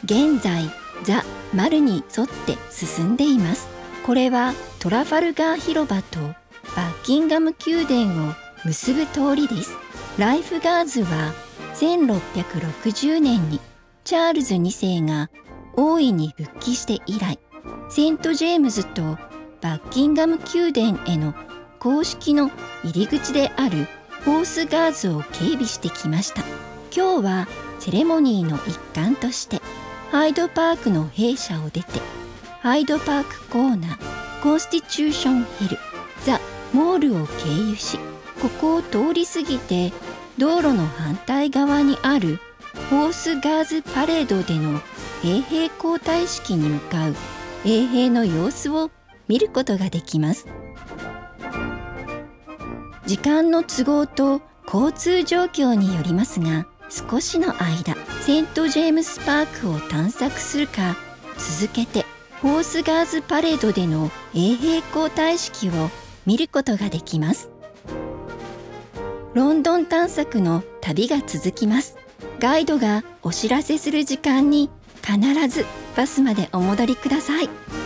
現在ザ・マルに沿って進んでいます。これはトラファルガー広場とバッキンガム宮殿を結ぶ通りです。ライフガーズは1660年にチャールズ2世が王位に復帰して以来、セントジェームズとバッキンガム宮殿への公式の入り口であるホースガーズを警備してきました。今日はセレモニーの一環としてハイドパークの弊社を出て、ハイドパークコーナー、コンスティチューションヒル、ザ・モールを経由し、ここを通り過ぎて道路の反対側にあるホースガーズパレードでの衛兵交代式に向かう衛兵の様子を見ることができます。時間の都合と交通状況によりますが、少しの間セントジェームスパークを探索するか、続けてホースガーズパレードでの衛兵交代式を見ることができます。ロンドン探索の旅が続きます。ガイドがお知らせする時間に必ずバスまでお戻りください。